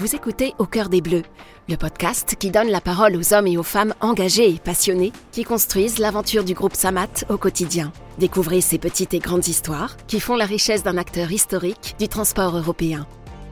Vous écoutez Au cœur des Bleus, le podcast qui donne la parole aux hommes et aux femmes engagés et passionnés qui construisent l'aventure du groupe Samat au quotidien. Découvrez ces petites et grandes histoires qui font la richesse d'un acteur historique du transport européen.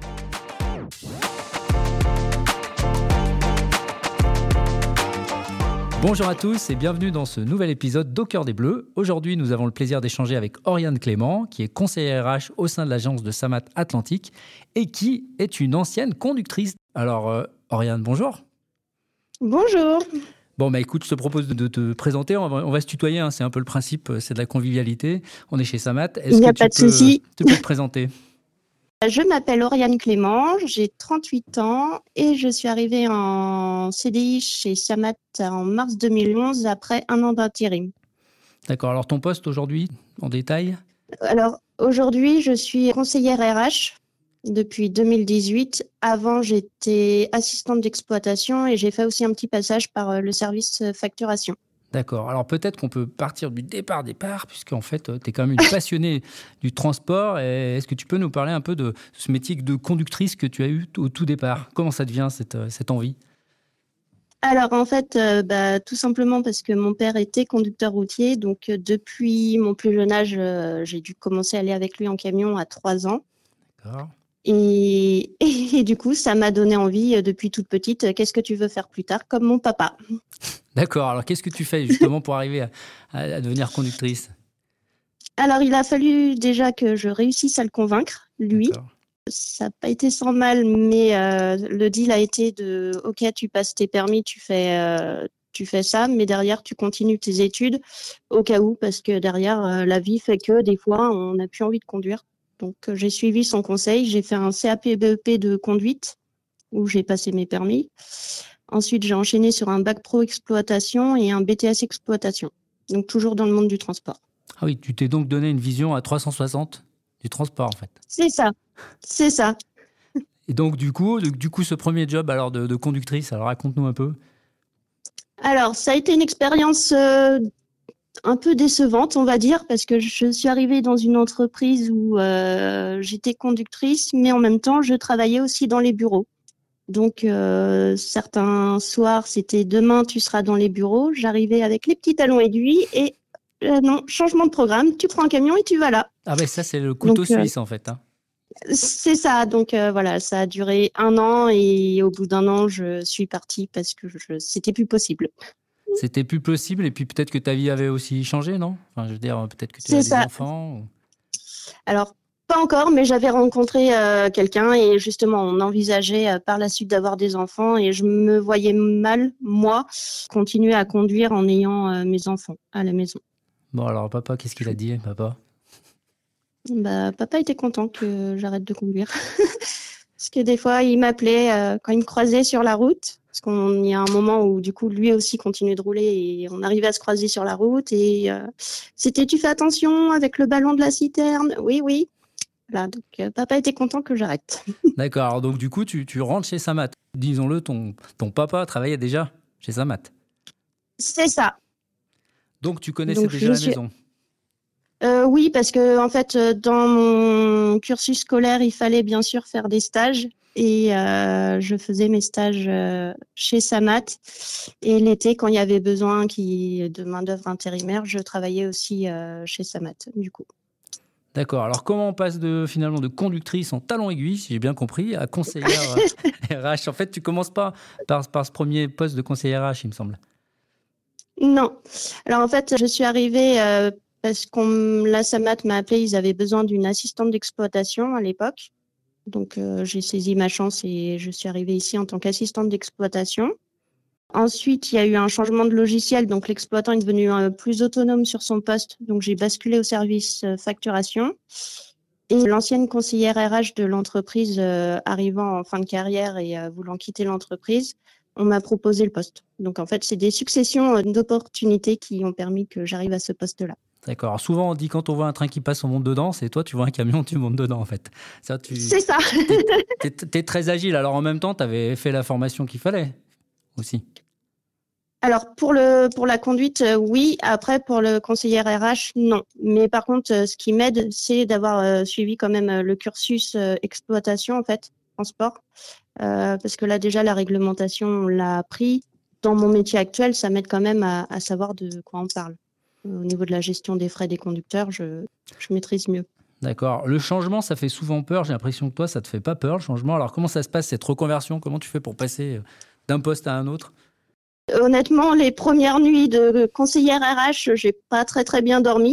Bonjour à tous et bienvenue dans ce nouvel épisode d'Au cœur des Bleus. Aujourd'hui, nous avons le plaisir d'échanger avec Oriane Clément, qui est conseillère RH au sein de l'agence de Samat Atlantique et qui est une ancienne conductrice. Alors, Oriane, bonjour. Bonjour. Bon, écoute, je te propose de te présenter. On va se tutoyer, hein, c'est un peu le principe, c'est de la convivialité. On est chez Samat. Il n'y a pas de souci. Tu peux te présenter? Je m'appelle Oriane Clément, j'ai 38 ans et je suis arrivée en CDI chez Samat en mars 2011 après un an d'intérim. D'accord. Alors, ton poste aujourd'hui, en détail? Alors, aujourd'hui, je suis conseillère RH depuis 2018. Avant, j'étais assistante d'exploitation et j'ai fait aussi un petit passage par le service facturation. D'accord. Alors peut-être qu'on peut partir du départ, puisqu'en fait, tu es quand même une passionnée du transport. Et est-ce que tu peux nous parler un peu de ce métier de conductrice que tu as eu au tout départ? Comment ça devient cette envie? Alors en fait, tout simplement parce que mon père était conducteur routier. Donc depuis mon plus jeune âge, j'ai dû commencer à aller avec lui en camion à 3 ans. D'accord. Et du coup, ça m'a donné envie depuis toute petite. Qu'est-ce que tu veux faire plus tard, comme mon papa? D'accord. Alors, qu'est-ce que tu fais justement pour arriver à devenir conductrice? Alors, il a fallu déjà que je réussisse à le convaincre, lui. D'accord. Ça n'a pas été sans mal, mais le deal a été de « Ok, tu passes tes permis, tu fais ça, mais derrière, tu continues tes études au cas où, parce que derrière, la vie fait que des fois, on n'a plus envie de conduire. » Donc, j'ai suivi son conseil. J'ai fait un CAP-BEP de conduite où j'ai passé mes permis. Ensuite, j'ai enchaîné sur un bac pro exploitation et un BTS exploitation. Donc, toujours dans le monde du transport. Ah oui, tu t'es donc donné une vision à 360 du transport, en fait. C'est ça. C'est ça. Et donc, du coup, ce premier job alors de conductrice, alors raconte-nous un peu. Alors, ça a été une expérience un peu décevante, on va dire, parce que je suis arrivée dans une entreprise où j'étais conductrice, mais en même temps, je travaillais aussi dans les bureaux. Donc, certains soirs, c'était demain, tu seras dans les bureaux. J'arrivais avec les petits talons aiguilles et non, changement de programme, tu prends un camion et tu vas là. Ah ben ça, c'est le couteau suisse, en fait. Hein. C'est ça. Donc, voilà, ça a duré 1 an et au bout d'1 an, je suis partie parce que c'était plus possible. C'était plus possible et puis peut-être que ta vie avait aussi changé, non? Enfin, je veux dire, peut-être que tu as des enfants. Alors, pas encore, mais j'avais rencontré quelqu'un et justement, on envisageait par la suite d'avoir des enfants et je me voyais mal, moi, continuer à conduire en ayant mes enfants à la maison. Bon, alors papa, qu'est-ce qu'il a dit, papa? Papa était content que j'arrête de conduire. Parce que des fois, il m'appelait quand il me croisait sur la route. Parce qu'il y a un moment où, du coup, lui aussi continuait de rouler et on arrivait à se croiser sur la route. Et c'était « Tu fais attention avec le ballon de la citerne ?» Oui, oui. Voilà, donc papa était content que j'arrête. D'accord, alors donc du coup, tu rentres chez Samat. Disons-le, ton papa travaillait déjà chez Samat. C'est ça. Donc tu connaissais déjà la maison. Oui, parce que en fait, dans mon cursus scolaire, il fallait bien sûr faire des stages et je faisais mes stages chez Samat. Et l'été, quand il y avait besoin de main-d'œuvre intérimaire, je travaillais aussi chez Samat, du coup. D'accord. Alors comment on passe finalement de conductrice en talons aiguilles, si j'ai bien compris, à conseillère RH? En fait, tu commences pas par ce premier poste de conseillère RH, il me semble. Non. Alors en fait, je suis arrivée parce que la Samat m'a appelée, ils avaient besoin d'une assistante d'exploitation à l'époque. Donc j'ai saisi ma chance et je suis arrivée ici en tant qu'assistante d'exploitation. Ensuite, il y a eu un changement de logiciel, donc l'exploitant est devenu plus autonome sur son poste. Donc j'ai basculé au service facturation. Et l'ancienne conseillère RH de l'entreprise arrivant en fin de carrière et voulant quitter l'entreprise, on m'a proposé le poste. Donc en fait, c'est des successions d'opportunités qui ont permis que j'arrive à ce poste-là. D'accord. Alors souvent, on dit quand on voit un train qui passe, on monte dedans. C'est toi, tu vois un camion, tu montes dedans, en fait. C'est ça. T'es très agile. Alors en même temps, tu avais fait la formation qu'il fallait aussi. Alors, pour la conduite, oui. Après, pour le conseiller RH, non. Mais par contre, ce qui m'aide, c'est d'avoir suivi quand même le cursus exploitation, en fait. transport. Parce que là, déjà, la réglementation, on l'a appris. Dans mon métier actuel, ça m'aide quand même à savoir de quoi on parle. Au niveau de la gestion des frais des conducteurs, je maîtrise mieux. D'accord. Le changement, ça fait souvent peur. J'ai l'impression que toi, ça ne te fait pas peur, le changement. Alors, comment ça se passe, cette reconversion? Comment tu fais pour passer d'un poste à un autre? Honnêtement, les premières nuits de conseillère RH, j'ai pas très très bien dormi.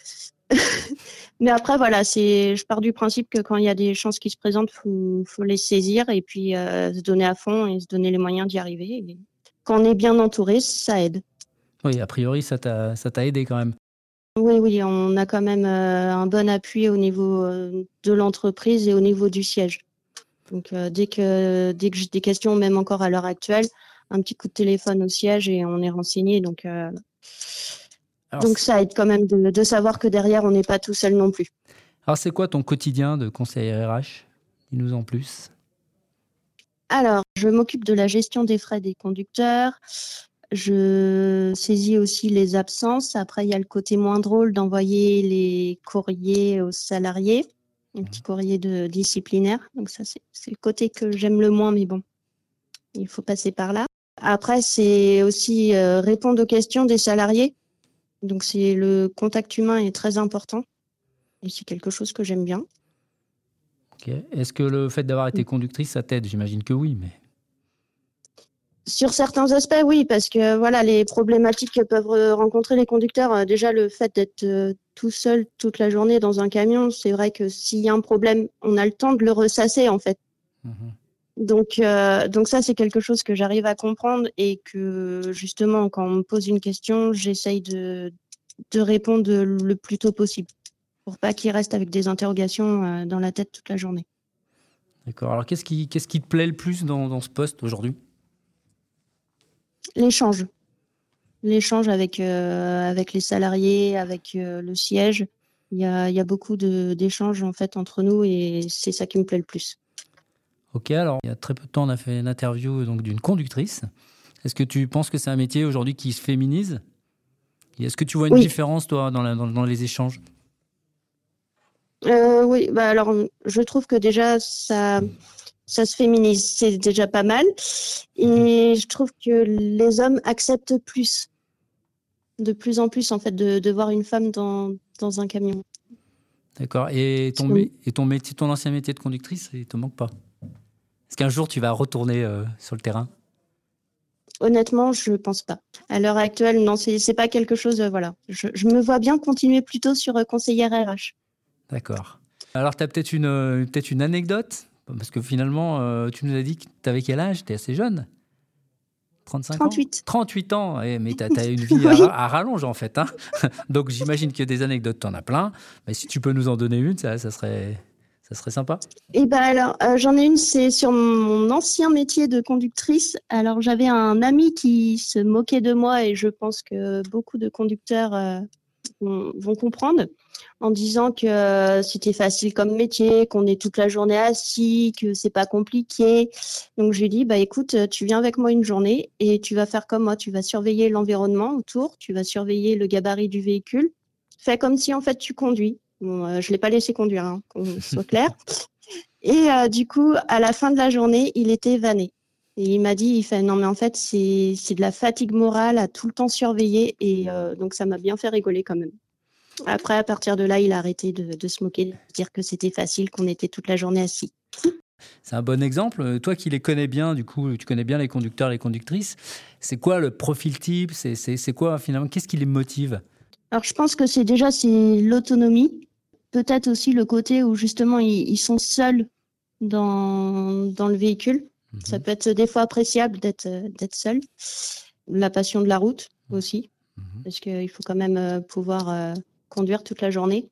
Mais après, voilà, je pars du principe que quand il y a des chances qui se présentent, faut les saisir et puis se donner à fond et se donner les moyens d'y arriver. Et quand on est bien entouré, ça aide. Oui, a priori, ça t'a aidé quand même. Oui, on a quand même un bon appui au niveau de l'entreprise et au niveau du siège. Donc, dès que j'ai des questions, même encore à l'heure actuelle, un petit coup de téléphone au siège et on est renseigné. Donc, ça aide quand même de savoir que derrière, on n'est pas tout seul non plus. Alors, c'est quoi ton quotidien de conseiller RH? Dis-nous en plus. Alors, je m'occupe de la gestion des frais des conducteurs. Je saisis aussi les absences. Après, il y a le côté moins drôle d'envoyer les courriers aux salariés, un petit courrier disciplinaire. Donc ça, c'est le côté que j'aime le moins, mais bon, il faut passer par là. Après, c'est aussi répondre aux questions des salariés. Donc le contact humain est très important et c'est quelque chose que j'aime bien. Ok. Est-ce que le fait d'avoir été conductrice, ça t'aide? J'imagine que oui, mais... Sur certains aspects, oui, parce que voilà, les problématiques que peuvent rencontrer les conducteurs, déjà le fait d'être tout seul toute la journée dans un camion, c'est vrai que s'il y a un problème, on a le temps de le ressasser en fait. Donc ça, c'est quelque chose que j'arrive à comprendre et que justement, quand on me pose une question, j'essaye de répondre le plus tôt possible pour pas qu'il reste avec des interrogations dans la tête toute la journée. D'accord. Alors, qu'est-ce qui te plaît le plus dans ce poste aujourd'hui? L'échange avec les salariés, avec le siège. Il y a beaucoup d'échanges en fait entre nous et c'est ça qui me plaît le plus. Ok, alors il y a très peu de temps, on a fait une interview donc, d'une conductrice. Est-ce que tu penses que c'est un métier aujourd'hui qui se féminise? Et est-ce que tu vois une différence, toi, dans les échanges? Oui, alors je trouve que déjà ça se féminise, c'est déjà pas mal. Et je trouve que les hommes acceptent de plus en plus en fait de voir une femme dans un camion. D'accord. Et ton métier, ton ancien métier de conductrice, il te manque pas? Est-ce qu'un jour tu vas retourner sur le terrain? Honnêtement, je pense pas. À l'heure actuelle, non, c'est pas quelque chose. Voilà, je me vois bien continuer plutôt sur conseillère RH. D'accord. Alors, tu as peut-être une anecdote? Parce que finalement, tu nous as dit que tu avais quel âge? Tu es assez jeune. 35 38. ans? 38 ans, mais tu as une vie Oui. à rallonge en fait. Hein. Donc j'imagine que des anecdotes, tu en as plein. Mais si tu peux nous en donner une, ça serait sympa. Et ben alors, j'en ai une, c'est sur mon ancien métier de conductrice. Alors j'avais un ami qui se moquait de moi et je pense que beaucoup de conducteurs vont comprendre en disant que c'était facile comme métier, qu'on est toute la journée assis, que c'est pas compliqué. Donc je lui ai dit, bah écoute, tu viens avec moi une journée et tu vas faire comme moi, tu vas surveiller l'environnement autour, tu vas surveiller le gabarit du véhicule. Fais comme si en fait tu conduis. Bon, je l'ai pas laissé conduire, hein, qu'on soit clair. Et du coup, à la fin de la journée, il était vanné. Et il m'a dit, il fait non mais en fait c'est de la fatigue morale à tout le temps surveiller et donc ça m'a bien fait rigoler quand même. Après, à partir de là, il a arrêté de se moquer, de dire que c'était facile, qu'on était toute la journée assis. C'est un bon exemple. Toi qui les connais bien, du coup, tu connais bien les conducteurs, les conductrices. C'est quoi le profil type? C'est quoi finalement? Qu'est-ce qui les motive? Alors, je pense que c'est l'autonomie. Peut-être aussi le côté où justement ils sont seuls dans le véhicule. Ça peut être des fois appréciable d'être seul. La passion de la route aussi, parce qu'il faut quand même pouvoir conduire toute la journée.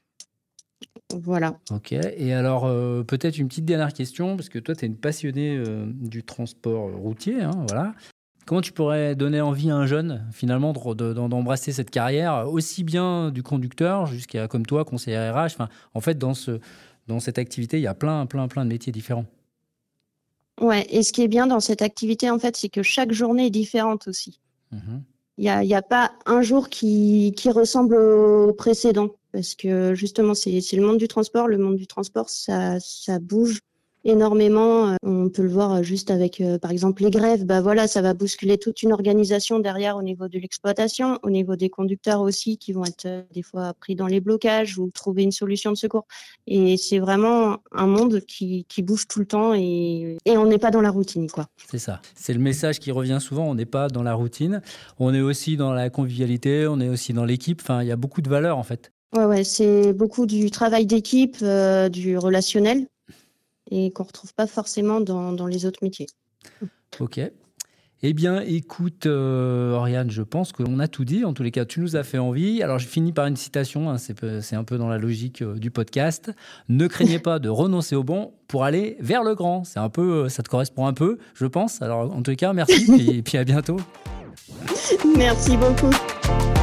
Voilà. Ok, et alors peut-être une petite dernière question, parce que toi tu es une passionnée du transport routier, hein, voilà. Comment tu pourrais donner envie à un jeune finalement d'embrasser cette carrière, aussi bien du conducteur jusqu'à comme toi, conseiller RH, enfin, en fait dans cette activité il y a plein de métiers différents. Ouais, et ce qui est bien dans cette activité en fait, c'est que chaque journée est différente aussi. Il y a pas un jour qui ressemble au précédent parce que justement c'est le monde du transport. Le monde du transport ça bouge énormément. On peut le voir juste avec, par exemple, les grèves. Voilà, ça va bousculer toute une organisation derrière au niveau de l'exploitation, au niveau des conducteurs aussi qui vont être des fois pris dans les blocages ou trouver une solution de secours. Et c'est vraiment un monde qui bouge tout le temps et on n'est pas dans la routine, quoi. C'est ça. C'est le message qui revient souvent. On n'est pas dans la routine. On est aussi dans la convivialité. On est aussi dans l'équipe. Enfin, il y a beaucoup de valeurs en fait. Ouais, c'est beaucoup du travail d'équipe, du relationnel. Et qu'on ne retrouve pas forcément dans les autres métiers. Ok. Eh bien, écoute, Oriane, je pense qu'on a tout dit. En tous les cas, tu nous as fait envie. Alors, je finis par une citation. Hein, c'est un peu dans la logique du podcast. Ne craignez pas de renoncer au bon pour aller vers le grand. C'est un peu, ça te correspond un peu, je pense. Alors, en tous les cas, merci. Puis à bientôt. Merci beaucoup.